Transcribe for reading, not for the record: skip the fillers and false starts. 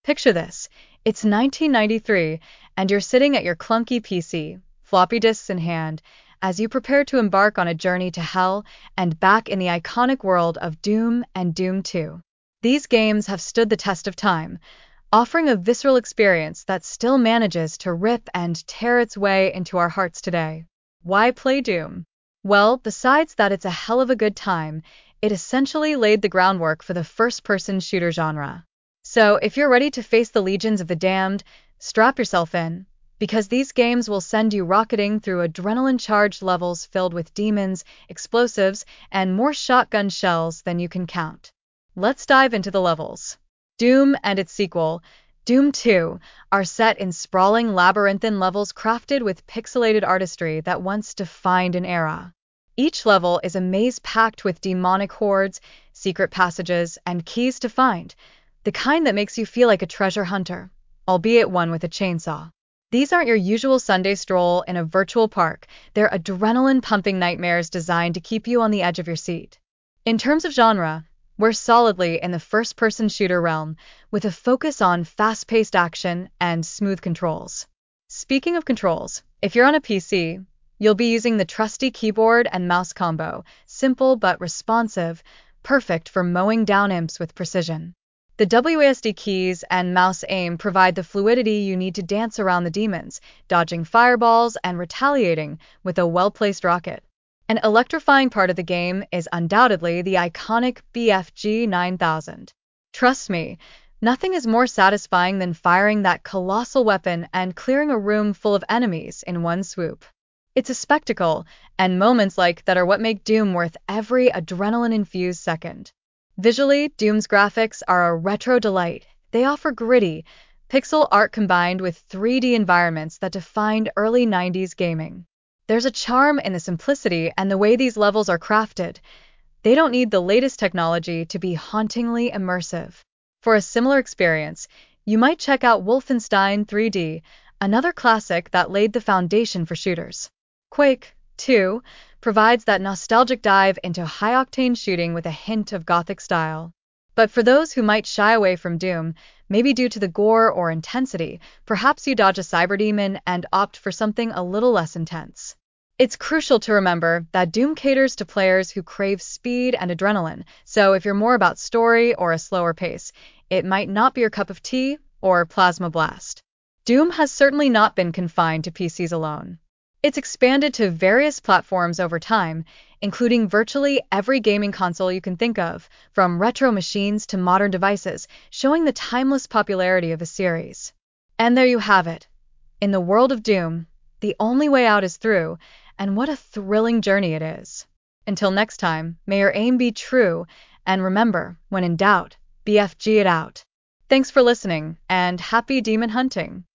Picture this. It's 1993, and you're sitting at your clunky PC, floppy disks in hand, as you prepare to embark on a journey to hell and back in the iconic world of Doom and Doom 2. These games have stood the test of time, offering a visceral experience that still manages to rip and tear its way into our hearts today. Why play Doom? Well, besides that it's a hell of a good time, it essentially laid the groundwork for the first-person shooter genre. So, if you're ready to face the legions of the damned, strap yourself in, because these games will send you rocketing through adrenaline-charged levels filled with demons, explosives, and more shotgun shells than you can count. Let's dive into the levels. Doom and its sequel, Doom 2, are set in sprawling labyrinthine levels crafted with pixelated artistry that once defined an era. Each level is a maze packed with demonic hordes, secret passages, and keys to find, the kind that makes you feel like a treasure hunter, albeit one with a chainsaw. These aren't your usual Sunday stroll in a virtual park, they're adrenaline-pumping nightmares designed to keep you on the edge of your seat. In terms of genre, we're solidly in the first-person shooter realm, with a focus on fast-paced action and smooth controls. Speaking of controls, if you're on a PC, you'll be using the trusty keyboard and mouse combo, simple but responsive, perfect for mowing down imps with precision. The WASD keys and mouse aim provide the fluidity you need to dance around the demons, dodging fireballs and retaliating with a well-placed rocket. An electrifying part of the game is undoubtedly the iconic BFG 9000. Trust me, nothing is more satisfying than firing that colossal weapon and clearing a room full of enemies in one swoop. It's a spectacle, and moments like that are what make Doom worth every adrenaline-infused second. Visually, Doom's graphics are a retro delight. They offer gritty, pixel art combined with 3D environments that defined early 90s gaming. There's a charm in the simplicity and the way these levels are crafted. They don't need the latest technology to be hauntingly immersive. For a similar experience, you might check out Wolfenstein 3D, another classic that laid the foundation for shooters. Quake 2 provides that nostalgic dive into high-octane shooting with a hint of gothic style. But for those who might shy away from Doom, maybe due to the gore or intensity, perhaps you dodge a cyberdemon and opt for something a little less intense. It's crucial to remember that Doom caters to players who crave speed and adrenaline, so if you're more about story or a slower pace, it might not be your cup of tea or plasma blast. Doom has certainly not been confined to PCs alone. It's expanded to various platforms over time, including virtually every gaming console you can think of, from retro machines to modern devices, showing the timeless popularity of the series. And there you have it. In the world of Doom, the only way out is through, and what a thrilling journey it is. Until next time, may your aim be true, and remember, when in doubt, BFG it out. Thanks for listening, and happy demon hunting!